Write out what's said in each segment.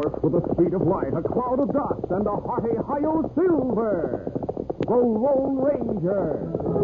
burst with the speed of light, a cloud of dust, and a hearty Hi-Yo Silver, the Lone Ranger.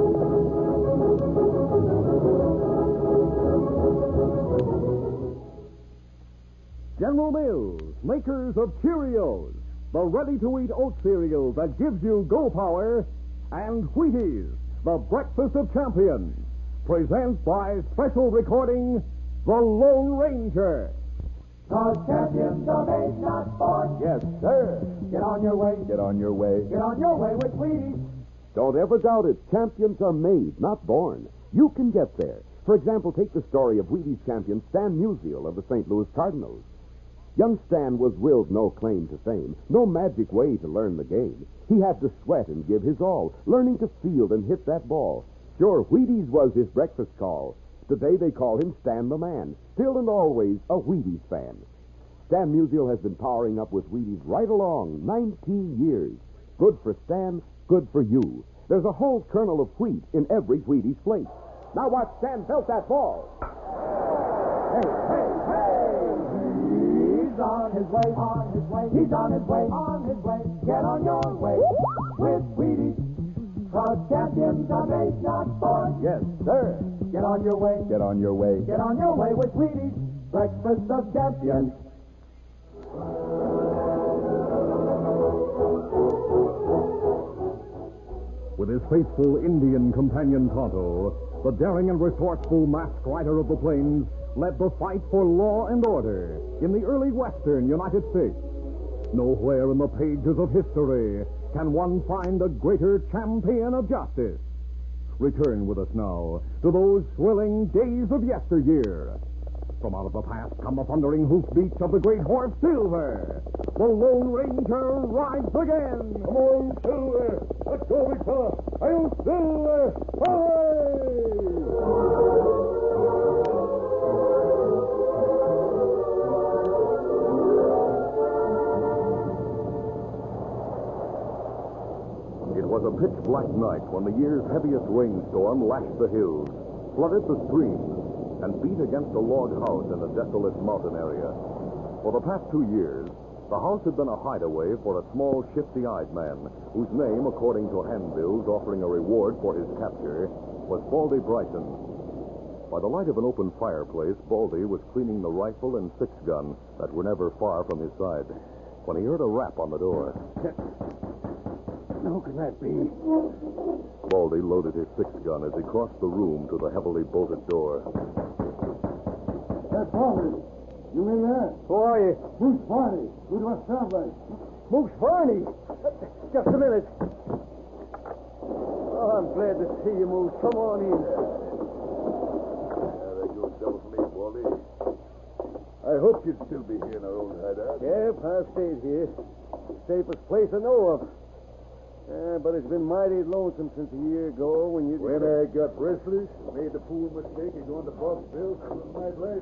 General Mills, makers of Cheerios, the ready-to-eat oat cereal that gives you go power, and Wheaties, the breakfast of champions, presents by special recording The Lone Ranger. Cause champions are made, not born. Yes, sir. Get on your way. Get on your way. Get on your way with Wheaties. Don't ever doubt it. Champions are made, not born. You can get there. For example, take the story of Wheaties champion Stan Musial of the St. Louis Cardinals. Young Stan was willed no claim to fame, no magic way to learn the game. He had to sweat and give his all, learning to field and hit that ball. Sure, Wheaties was his breakfast call. Today they call him Stan the Man, still and always a Wheaties fan. Stan Musial has been powering up with Wheaties right along, 19 years. Good for Stan, good for you. There's a whole kernel of wheat in every Wheaties plate. Now watch Stan belt that ball. Hey, hey, hey! He's on his way, on his way. He's on his way, on his way. Get on your way with Wheaties. Cause champions are made, not born. Yes, sir. Get on your way. Get on your way. Get on your way with Wheaties. Breakfast of champions. With his faithful Indian companion Tonto, the daring and resourceful masked rider of the plains led the fight for law and order in the early western United States. Nowhere in the pages of history can one find a greater champion of justice. Return with us now to those thrilling days of yesteryear. From out of the past come the thundering hoofbeats of the great horse Silver. The Lone Ranger rides again. Come on, Silver. Let's go, big fella. I'll Silver. It was a pitch-black night when the year's heaviest rainstorm lashed the hills, flooded the streams, and beat against a log house in a desolate mountain area. For the past 2 years, the house had been a hideaway for a small, shifty-eyed man, whose name, according to handbills offering a reward for his capture, was Baldy Bryson. By the light of an open fireplace, Baldy was cleaning the rifle and six-gun that were never far from his side, when he heard a rap on the door. Who can that be? Baldy loaded his six-gun as he crossed the room to the heavily bolted door. That's Barney. You in there? Who are you? Who's Barney? Who do I sound like? Moose Barney. Just a minute. Oh, I'm glad to see you, Moose. Come on in. That you tell me, Baldy. I hoped you'd still be here in our old hideout. Yep, I've stayed here. Safest place I know of. But it's been mighty lonesome since a year ago when you... When I got restless and made the fool mistake of going to Foxville for a night light.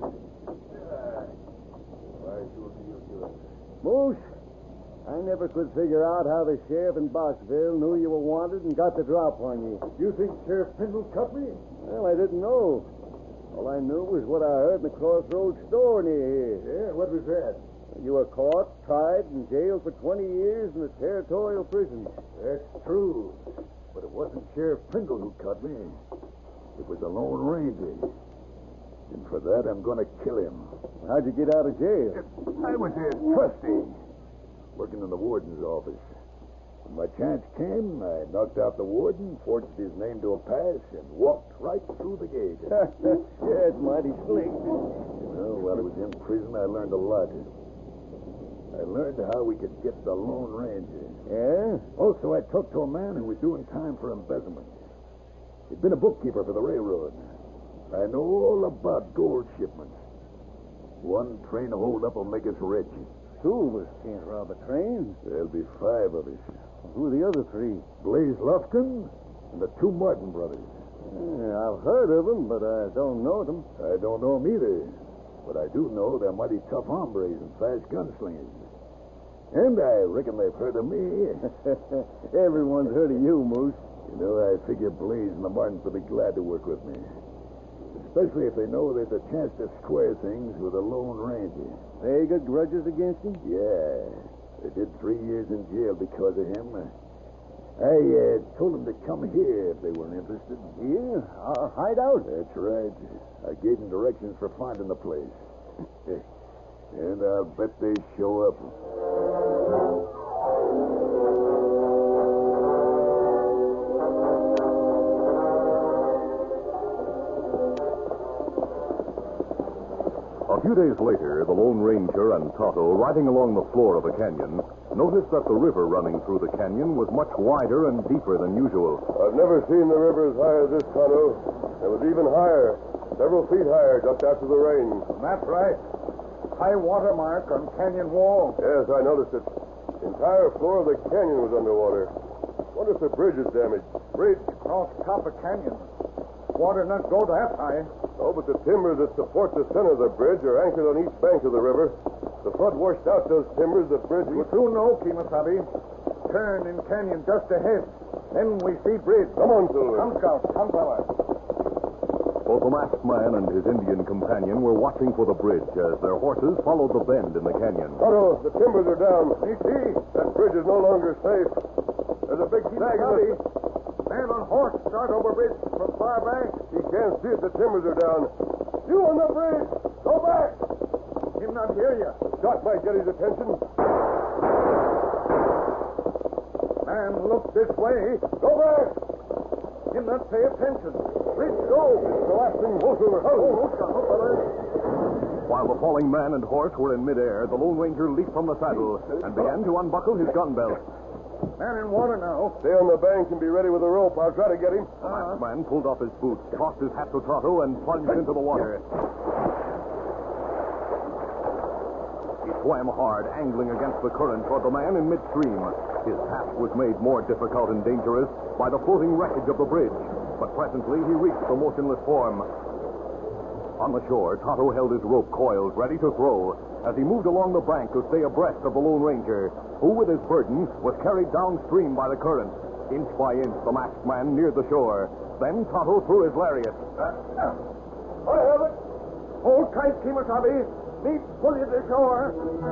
Why should you do it? Moose, I never could figure out how the sheriff in Boxville knew you were wanted and got the drop on you. You think Sheriff Pendle cut me? Well, I didn't know. All I knew was what I heard in the Crossroads store near here. Yeah, what was that? You were caught, tried, and jailed for 20 years in the territorial prison. That's true. But it wasn't Sheriff Pendle who cut me. It was the Lone Ranger. And for that, I'm going to kill him. How'd you get out of jail? I was a trustee, working in the warden's office. When my chance came, I knocked out the warden, forged his name to a pass, and walked right through the gate. Yeah, it's mighty slick. Well, while I was in prison, I learned a lot. I learned how we could get the Lone Ranger. Yeah? Also, I talked to a man who was doing time for embezzlement. He'd been a bookkeeper for the railroad. I know all about gold shipments. One train holdup will make us rich. Two of us can't rob a train. There'll be 5 of us. Who are the other 3? Blaze Lufkin and the 2 Martin brothers. Yeah, I've heard of them, but I don't know them. I don't know them either. But I do know they're mighty tough hombres and fast gunslingers. And I reckon they've heard of me. Everyone's heard of you, Moose. You know, I figure Blaze and the Martins will be glad to work with me. Especially if they know there's a chance to square things with a Lone Ranger. They got grudges against him? Yeah. They did 3 years in jail because of him. I told them to come here if they were interested. Here? Our hideout? That's right. I gave them directions for finding the place. And I'll bet they show up. A few days later, the Lone Ranger and Tonto, riding along the floor of the canyon, noticed that the river running through the canyon was much wider and deeper than usual. I've never seen the river as high as this, Tonto. It was even higher, several feet higher just after the rain. That's right. High water mark on canyon wall. Yes, I noticed it. The entire floor of the canyon was underwater. Wonder if the bridge is damaged. Bridge across top of canyon. Water not go that high. Oh, but the timbers that support the center of the bridge are anchored on each bank of the river. The flood washed out those timbers. The bridge We was... soon know, Kimasabi. Turn in canyon just ahead. Then we see bridge. Come on, Silver. Come, Scout. Come, fella. Both the masked man and his Indian companion were watching for the bridge as their horses followed the bend in the canyon. Tonto, the timbers are down. Me see. That bridge is no longer safe. There's a big snag in Kimasabi. it. Man on horse start over bridge from far bank. He can't see it. The timbers are down. You on the bridge. Go back. Him not hear you. Shot might get his attention. Man, look this way. Go back. Him not pay attention. Bridge go. It's the last thing most of While the falling man and horse were in midair, the Lone Ranger leaped from the saddle and began to unbuckle his gun belt. Man in water now. Stay on the bank and be ready with a rope. I'll try to get him. The masked man pulled off his boots, tossed his hat to Tonto, and plunged into the water. He swam hard, angling against the current toward the man in midstream. His task was made more difficult and dangerous by the floating wreckage of the bridge. But presently he reached the motionless form. On the shore, Tonto held his rope coiled, ready to throw, as he moved along the bank to stay abreast of the Lone Ranger, who, with his burden, was carried downstream by the current. Inch by inch, the masked man neared the shore. Then Tonto threw his lariat. I have it. Hold tight, Kimasabi. Me pull you to shore.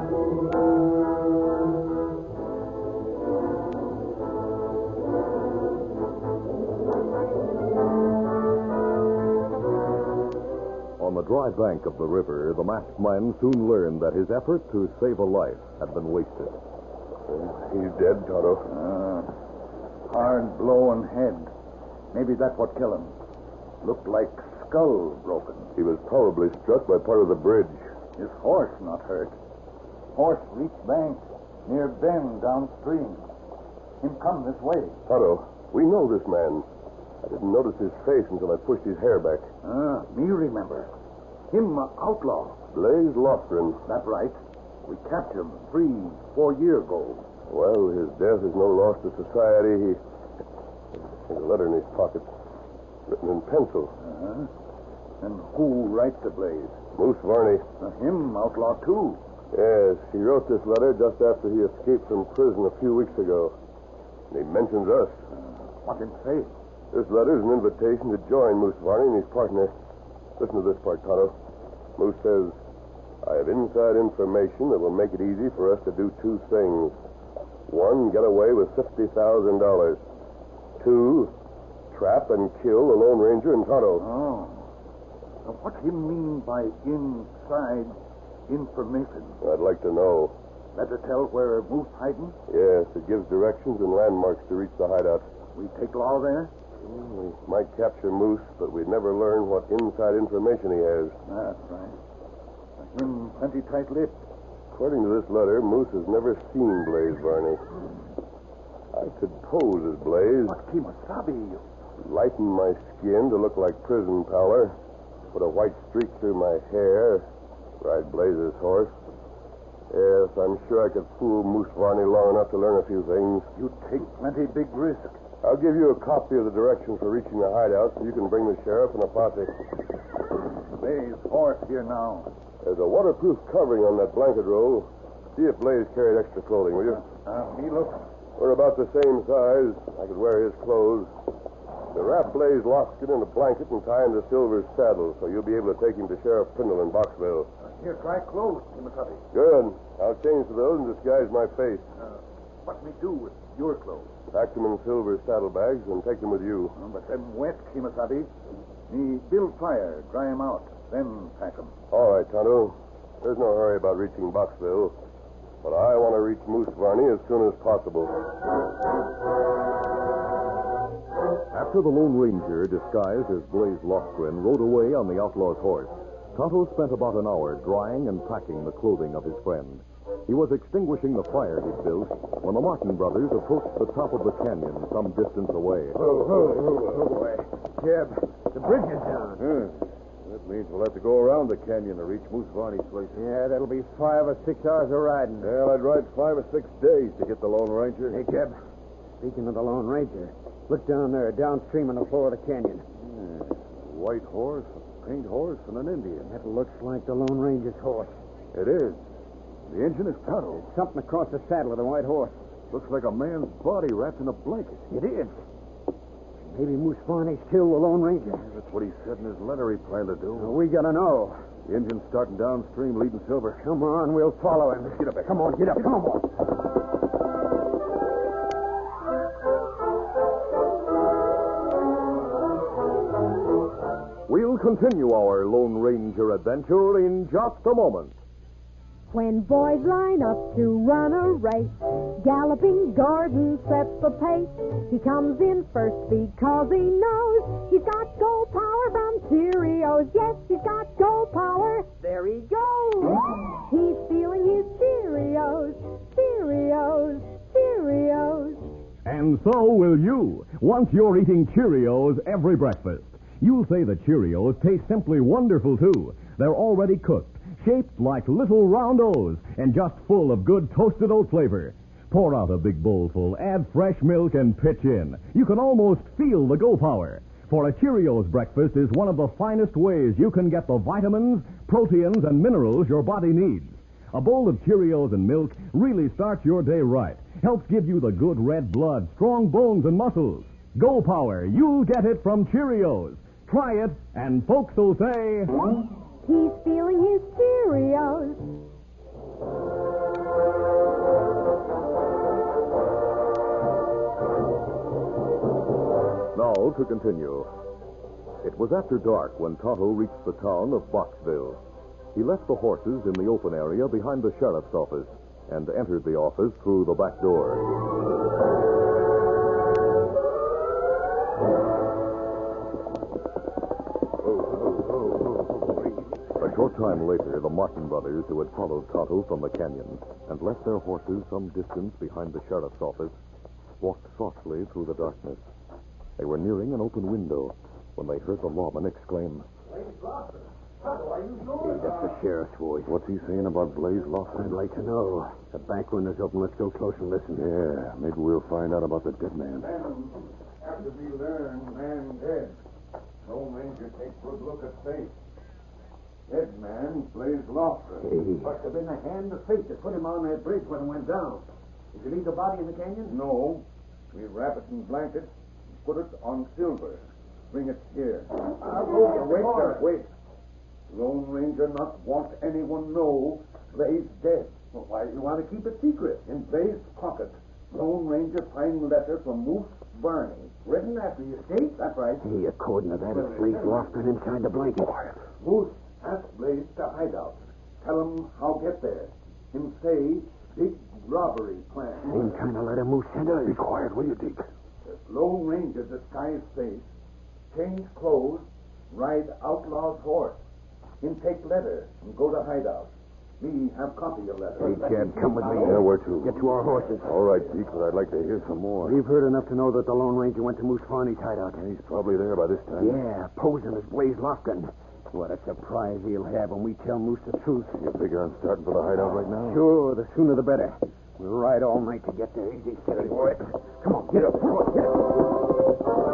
On the dry bank of the river, the masked man soon learned that his effort to save a life had been wasted. He's dead, Tonto. Hard blow on head. Maybe that's what killed him. Looked like skull broken. He was probably struck by part of the bridge. His horse not hurt. Horse reached bank, near bend downstream. Him come this way. Tonto, we know this man. I didn't notice his face until I pushed his hair back. Me remember. Him outlaw. Blaze Lofgren. That right. We captured him 3-4 years ago. Well, his death is no loss to society. There's a letter in his pocket, written in pencil. And who writes the Blaze? Moose Varney. Him outlaw, too. Yes, he wrote this letter just after he escaped from prison a few weeks ago. And he mentions us. What him say? This letter is an invitation to join Moose Varney and his partner. Listen to this part, Tonto. Moose says, I have inside information that will make it easy for us to do 2 things. 1, get away with $50,000. 2, trap and kill the Lone Ranger and Tonto. Now, what him mean by inside information? I'd like to know. That to tell where Moose hiding? Yes, it gives directions and landmarks to reach the hideout. We take law there? We might capture Moose, but we'd never learn what inside information he has. That's right. Him plenty tight-lipped. According to this letter, Moose has never seen Blaze Varney. I could pose as Blaze. But Kimasabi, Lighten my skin to look like prison pallor. Put a white streak through my hair. Ride Blaze's horse. Yes, I'm sure I could fool Moose Varney long enough to learn a few things. you take plenty big risk. I'll give you a copy of the directions for reaching the hideout so you can bring the sheriff and a posse. Blaze horse here now. There's a waterproof covering on that blanket roll. See if Blaze carried extra clothing, will you? Me look. We're about the same size. I could wear his clothes. So wrap Blaze Lofton in a blanket and tie him to Silver's saddle so you'll be able to take him to Sheriff Prindle in Boxville. Here, try clothes, Kimasabi. Good. I'll change to those and disguise my face. What me do with your clothes? Pack them in Silver's saddlebags and take them with you. But them wet, Kimasabi. Me build fire, dry 'em out, then pack 'em. All right, Tonto. There's no hurry about reaching Boxville, but I want to reach Moose Varney as soon as possible. After the Lone Ranger, disguised as Blaze Lofgren, rode away on the outlaw's horse, Tonto spent about an hour drying and packing the clothing of his friend. He was extinguishing the fire he'd built when the Martin brothers approached the top of the canyon some distance away. Oh, boy. Jeb, the bridge is down. That means we'll have to go around the canyon to reach Moose Varney's place. Yeah, that'll be 5 or 6 hours of riding. Well, I'd ride 5 or 6 days to get the Lone Ranger. Hey, Jeb, speaking of the Lone Ranger, look down there, downstream on the floor of the canyon. White horse, a paint horse, and an Indian. That looks like the Lone Ranger's horse. It is. The engine is Tonto. Something across the saddle of the white horse. Looks like a man's body wrapped in a blanket. It is. Maybe Moose Varney's killed the Lone Ranger. That's what he said in his letter he planned to do. We gotta know. The engine's starting downstream, leading Silver. Come on, we'll follow him. Get up there. Come on, get up. Come on, boy. We'll continue our Lone Ranger adventure in just a moment. When boys line up to run a race, Galloping Gordon sets the pace. He comes in first because he knows he's got gold power from Cheerios. Yes, he's got gold power. There he goes. He's feeling his Cheerios, Cheerios, Cheerios. And so will you, once you're eating Cheerios every breakfast. You'll say the Cheerios taste simply wonderful, too. They're already cooked, shaped like little round O's, and just full of good toasted oat flavor. Pour out a big bowlful, add fresh milk, and pitch in. You can almost feel the go power. For a Cheerios breakfast is one of the finest ways you can get the vitamins, proteins, and minerals your body needs. A bowl of Cheerios and milk really starts your day right. Helps give you the good red blood, strong bones, and muscles. Go power, you'll get it from Cheerios. Try it, and folks will say... He's feeling his Cheerios. Now to continue. It was after dark when Tonto reached the town of Boxville. He left the horses in the open area behind the sheriff's office and entered the office through the back door. A short time later, the Martin brothers, who had followed Tonto from the canyon and left their horses some distance behind the sheriff's office, walked softly through the darkness. They were nearing an open window when they heard the lawman exclaim, Hey, that's the sheriff's voice. What's he saying about Blaze Lofton? I'd like to know. The back window's open. Let's go close and listen. Yeah, maybe we'll find out about the dead man. After we learn man dead, Lone Ranger take good look at face. Dead man, Blaze Lofton. Hey. Must have been the hand of fate that put him on that bridge when it went down. Did you leave the body in the canyon? No. We wrap it in blankets and put it on Silver. Bring it here. Wait. Lone Ranger not want anyone know Blaze dead. Well, why do you want to keep it secret? In Blaze's pocket, Lone Ranger find letter from Moose Varney. Written after you escape? That's right. Hey, according to that, it's Blaze Lofton inside the blanket. Moose ask Blaze to hide out. Tell him how get there. Him say big robbery plan. Same kind of letter Moose sent us. Be quiet, will you, Deke? Lone Ranger disguise face, change clothes, ride outlaw's horse. Him take letter and go to hideout. Me have copy of letter. Hey, Jed, come with me. Yeah, where to? Get to our horses. All right, Deke, but I'd like to hear some more. We've heard enough to know that the Lone Ranger went to Moose Varney's hideout. He's probably there by this time. Yeah, posing as Blaze Lofton. What a surprise he'll have when we tell Moose the truth. You figure on starting for the hideout right now? Sure, the sooner the better. We'll ride all night to get there. Easy, steady, boy. Come on, get up. Come on, get up.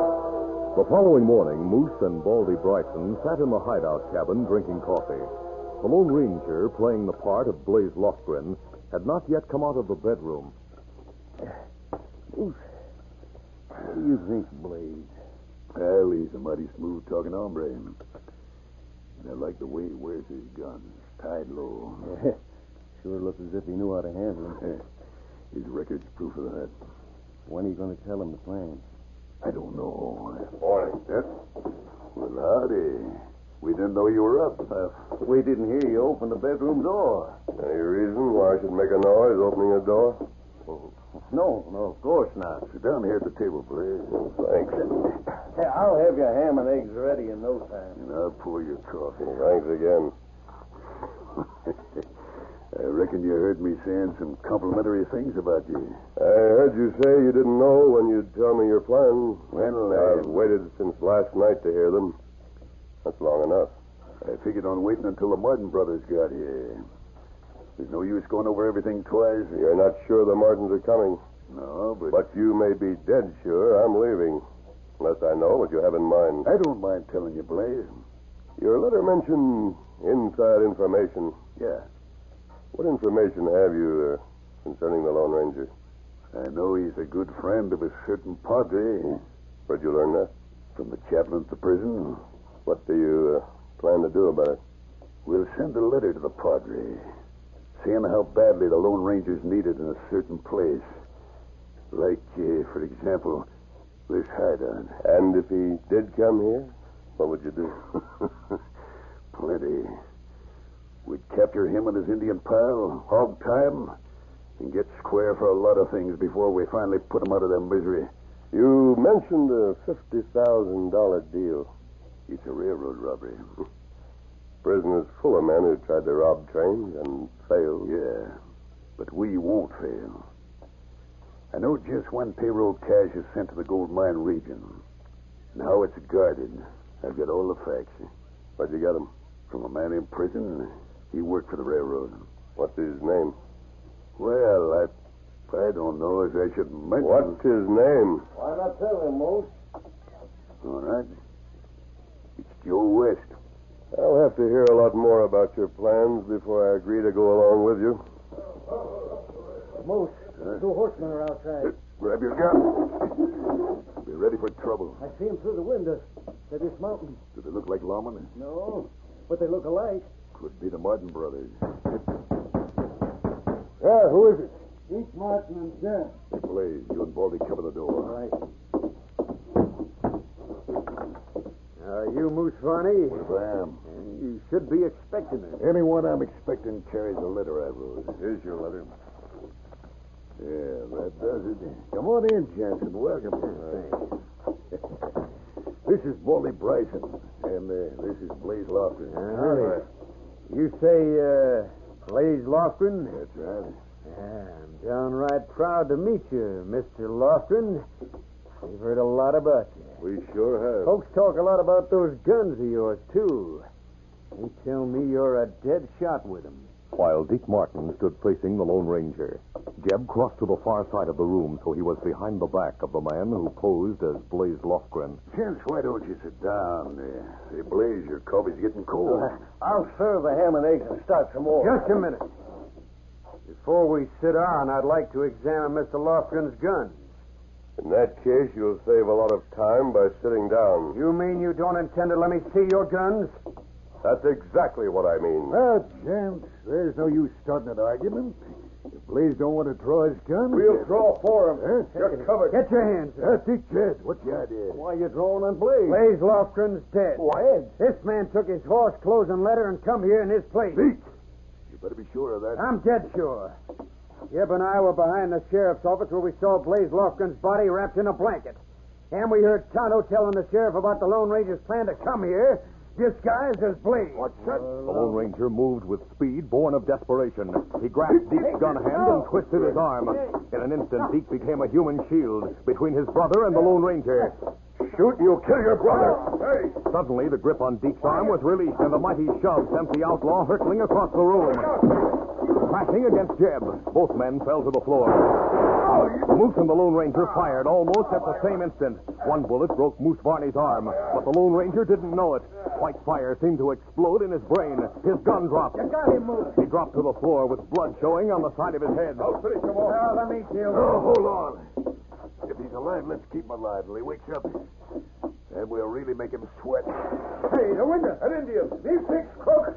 The following morning, Moose and Baldy Bryson sat in the hideout cabin drinking coffee. The Lone Ranger, playing the part of Blaze Lofgren, had not yet come out of the bedroom. What do you think, Blaze? Well, he's a mighty smooth-talking hombre. And I like the way he wears his guns, tied low. Sure looks as if he knew how to handle them. His record's proof of that. When are you going to tell him the plan? I don't know. Morning. Well, howdy. We didn't know you were up. We didn't hear you open the bedroom door. Any reason why I should make a noise opening a door? No, of course not. Sit down here at the table, please. Thanks. Hey, I'll have your ham and eggs ready in no time. And I'll pour your coffee. Thanks again. I reckon you heard me saying some complimentary things about you. I heard you say you didn't know when you'd tell me your plan. Well, I've waited since last night to hear them. That's long enough. I figured on waiting until the Martin brothers got here. There's no use going over everything twice. You're not sure the Martins are coming. No, But you may be dead sure I'm leaving. Unless I know what you have in mind. I don't mind telling you, Blaze. Your letter mentioned inside information. Yeah. What information have you concerning the Lone Ranger? I know he's a good friend of a certain padre. Where'd you learn that? From the chaplain at the prison. What do you plan to do about it? We'll send a letter to the padre, saying how badly the Lone Ranger's needed in a certain place. Like, for example, this hideout. And if he did come here, what would you do? Plenty. We'd capture him and his Indian pal, hog tie him, and get square for a lot of things before we finally put him out of their misery. You mentioned a $50,000 deal. It's a railroad robbery. Prison is full of men who tried to rob trains and failed. Yeah, but we won't fail. I know just when payroll cash is sent to the gold mine region and how it's guarded. I've got all the facts. Where'd you get him? From a man in prison. He worked for the railroad. What's his name? Well, I don't know if I should mention... What's his name? Why not tell him, Moose? All right. It's Joe West. I'll have to hear a lot more about your plans before I agree to go along with you. Moose, two horsemen are outside. Grab your gun. Be ready for trouble. I see them through the window. They're dismounting. Do they look like lawmen? No, but they look alike. Could be the Martin brothers. Yeah, who is it? Each Martin and Jen. Blaze, you and Baldy cover the door. Right. You Moose Varney? If I am. You should be expecting it. Anyone I'm expecting carries a letter I wrote. Here's your letter. Yeah, that does it. Come on in, Jensen. Welcome. This is Baldy Bryson, and this is Blaze Lofgren. Howdy. You say, Blaze Lofgren? That's right. I'm downright proud to meet you, Mr. Lofgren. We've heard a lot about you. We sure have. Folks talk a lot about those guns of yours, too. They tell me you're a dead shot with them. While Deke Martin stood facing the Lone Ranger, Jeb crossed to the far side of the room so he was behind the back of the man who posed as Blaze Lofgren. Gents, why don't you sit down? Say, Blaze, your coffee's getting cold. I'll serve the ham and eggs and start some more. Just a minute. Before we sit down, I'd like to examine Mr. Lofgren's guns. In that case, you'll save a lot of time by sitting down. You mean you don't intend to let me see your guns? That's exactly what I mean. Well, gents, there's no use starting an argument. If Blaze don't want to draw his gun... We'll draw for him. Huh? You're covered. Get your hands up. Dick Jed, what's your idea? Why are you drawing on Blaze? Blaze Lofgren's dead. What? This man took his horse, clothes, and letter and come here in his place. Deke, you better be sure of that. I'm dead sure. Jeb and I were behind the sheriff's office where we saw Blaze Lofgren's body wrapped in a blanket. And we heard Tonto telling the sheriff about the Lone Ranger's plan to come here, disguised as Blaze. What's that? The Lone Ranger moved with speed born of desperation. He grasped Deke's gun hand and twisted his arm. In an instant, Deke became a human shield between his brother and the Lone Ranger. Shoot, you'll kill your brother. Hey! Suddenly, the grip on Deke's arm was released, and the mighty shove sent the outlaw hurtling across the room. Crashing against Jeb, both men fell to the floor. Moose and the Lone Ranger fired almost at the same instant. One bullet broke Moose Varney's arm, but the Lone Ranger didn't know it. White fire seemed to explode in his brain. His gun dropped. You got him, Moose. He dropped to the floor with blood showing on the side of his head. I'll finish him off. Well, let me kill him. Oh, hold on. If he's alive, let's keep him alive till he wakes up. Then we'll really make him sweat. Hey, the window. An Indian. These six crooks.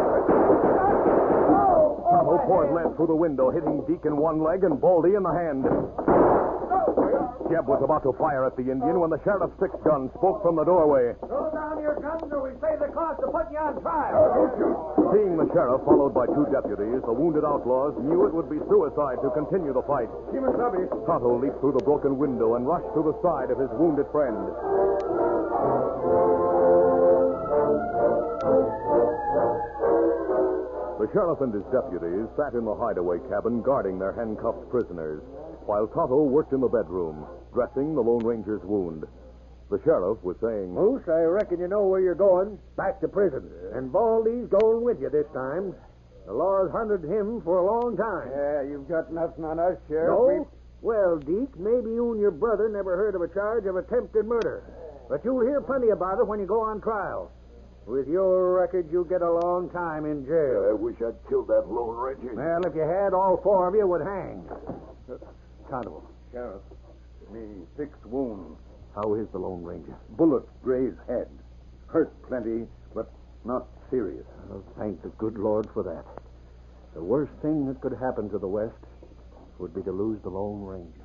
Tonto poured lead through the window, hitting Deke in one leg and Baldy in the hand. Jeb was about to fire at the Indian when the sheriff's six-gun spoke from the doorway. Throw down your guns or we save the cost of putting you on trial. Don't shoot. Seeing the sheriff followed by two deputies, the wounded outlaws knew it would be suicide to continue the fight. Tonto leaped through the broken window and rushed to the side of his wounded friend. The sheriff and his deputies sat in the hideaway cabin guarding their handcuffed prisoners, while Tonto worked in the bedroom, dressing the Lone Ranger's wound. The sheriff was saying, Moose, I reckon you know where you're going. Back to prison. And Baldy's going with you this time. The law's hunted him for a long time. Yeah, you've got nothing on us, Sheriff. No? Well, Deke, maybe you and your brother never heard of a charge of attempted murder. But you'll hear plenty about it when you go on trial. With your record, you'll get a long time in jail. I wish I'd killed that Lone Ranger. Well, if you had, all four of you would hang. Tonto. Sheriff, me 6 wounds. How is the Lone Ranger? Bullet grazed head. Hurt plenty, but not serious. Well, thank the good Lord for that. The worst thing that could happen to the West would be to lose the Lone Ranger.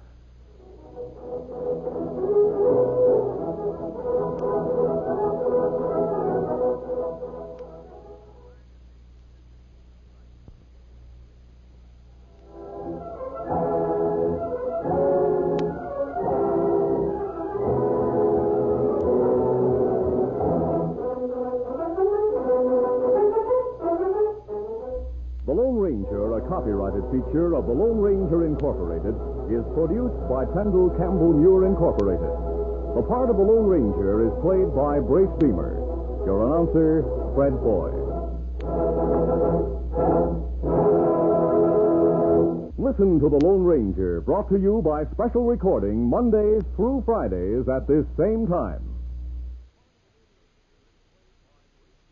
The Lone Ranger, a copyrighted feature of the Lone Ranger Incorporated, is produced by Pendle Campbell Muir Incorporated. The part of the Lone Ranger is played by Brace Beamer. Your announcer, Fred Boyd. Listen to the Lone Ranger, brought to you by special recording Mondays through Fridays at this same time.